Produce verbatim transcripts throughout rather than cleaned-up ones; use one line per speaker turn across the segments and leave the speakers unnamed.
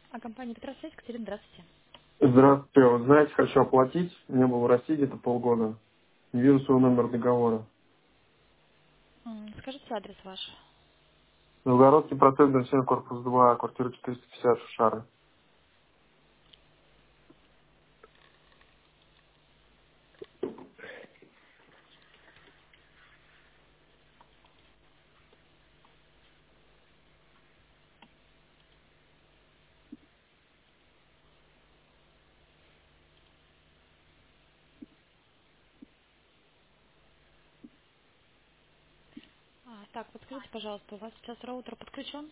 А компания Петросвязь, Катерина, здравствуйте.
Здравствуйте. Вы знаете, хочу оплатить. Не был в России где-то полгода. Не вижу свой номер договора.
М, Скажите адрес ваш.
Новгородский проспект, Донсин, корпус два, квартира четыреста пятьдесят, Шушары.
А, так, подскажите, пожалуйста, у вас сейчас роутер подключен?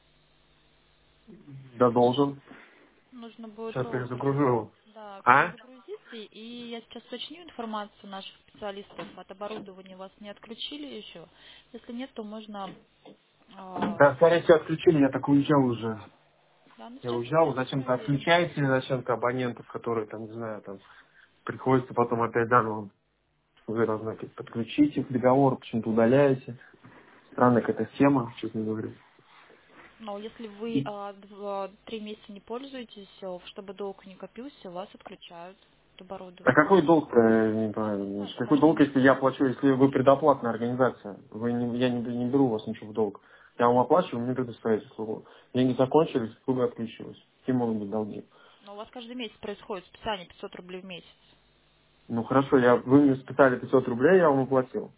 Да, должен.
Нужно будет
Сейчас
роутер,
перезагружу его.
да,
А?
перезагрузить. И я сейчас уточню информацию наших специалистов. От оборудования вас не отключили еще. Если нет, то можно... а,
Да, скорее всего, отключили. Я так уезжал уже.
да, ну
Я
сейчас мы
уезжал,
все
зачем-то
проверим.
отключаете, зачем-то абонентов, которые там, не знаю, там, приходится потом опять заново, вы должны подключить их к договору, почему-то удаляете. Странная какая-то схема, честно говоря.
Но если вы а, два- три месяца не пользуетесь, э, чтобы долг не копился, вас отключают от
А
оборудования.
какой долг, э, не понимаю,
Ну, это
какой долг, если
каждомесячно.
я плачу, если вы предоплатная организация? Вы не, я не, не беру у вас ничего в долг. Я вам оплачиваю, вы мне предоставляете услугу. Деньги закончились, услуга отключилась. Какие могут быть долги?
Но у вас каждый месяц происходит списание пятьсот рублей в месяц.
Ну хорошо, я, вы мне списали пятьсот рублей, я вам оплатил.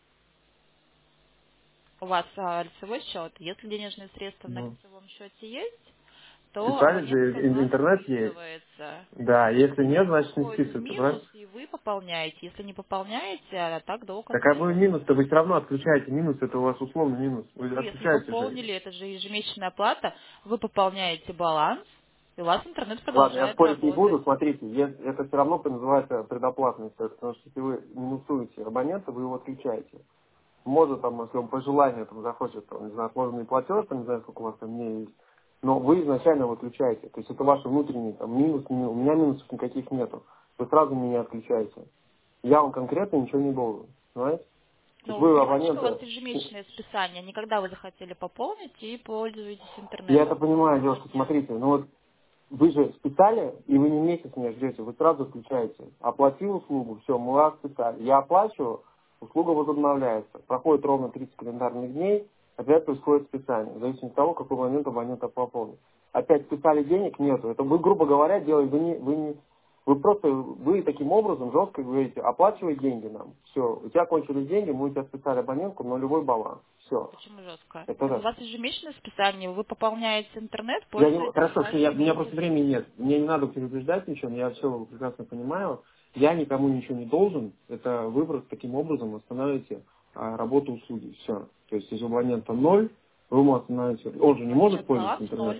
У вас а, лицевой счет. Если денежные средства на
Ну.
лицевом счете есть, то
Списали же,
абонентская
ин-
плата
интернет есть.
списывается.
Да, если
Деньги
нет, значит не
уходят в
списывается,
минус,
правильно?
и вы пополняете. Если не пополняете, а так долг
Так а вы
остается.
минус-то вы все равно отключаете. Минус это у вас условный минус. Вы
Вы, если
отключаете же.
пополнили, это же ежемесячная плата, вы пополняете баланс, и у вас интернет
Ладно, я
продолжает
спорить не
работать.
буду. Смотрите, е- это все равно называется предоплатность, потому что если вы минусуете абонента, вы его отключаете. Может, там, если он по желанию там, захочет, там, не знаю, отложенный платеж, там, не знаю, сколько у вас там дней есть, но вы изначально его отключаете. То есть это ваш внутренний там, минус, ми- у меня минусов никаких нету. Вы сразу меня отключаете. Я вам конкретно ничего не должен, понимаете? То есть
Но вы
вы
понимаете, что у вас
абонента,
ежемесячное списание, никогда вы захотели пополнить и пользуетесь
я
интернетом
это понимаю, девушка,
сегодня.
смотрите, ну вот вы же списали, и вы не месяц меня ждете, вы сразу включаете. Оплатил услугу, все, мы вас списали. Я оплачиваю, услуга возобновляется. Проходит ровно тридцать календарных дней, опять происходит списание, в зависимости от того, в какой момент абонент пополнит. Опять списали денег, нету. Это вы, грубо говоря, делаете, вы не, вы не, вы просто, вы таким образом жестко говорите, оплачивай деньги нам. Все, у тебя кончились деньги, мы у тебя списали абонентку, нулевой баланс. Все.
Почему жестко?
Это
У
да.
вас ежемесячное списание, вы пополняете интернет,
Я не,
пользуетесь
хорошо, что я, у
каждый
меня
месяц.
просто времени нет. Мне не надо предупреждать ничего, я все прекрасно понимаю. Я никому ничего не должен. Это вы просто таким образом останавливаете а, работу услуги. Все. То есть если у абонента ноль, вы ему остановите. Он же
У
не
вас сейчас
может пользоваться
баланс
интернетом.
ноль.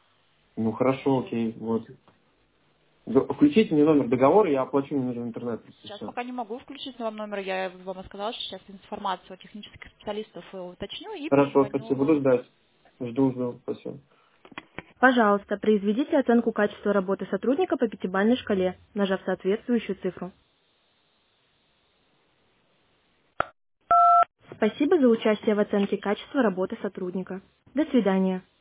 Ну хорошо, окей, вот. Д- Включите мне номер договора, я оплачу, мне нужен интернет.
Сейчас
Все.
пока не могу включить вам номер, я вам сказала, что сейчас информацию о технических специалистов э, уточню и
Хорошо,
перезвоню
спасибо. Буду
вам.
ждать. Жду, жду. Спасибо.
Пожалуйста, произведите оценку качества работы сотрудника по пятибалльной шкале, нажав соответствующую цифру. Спасибо за участие в оценке качества работы сотрудника. До свидания.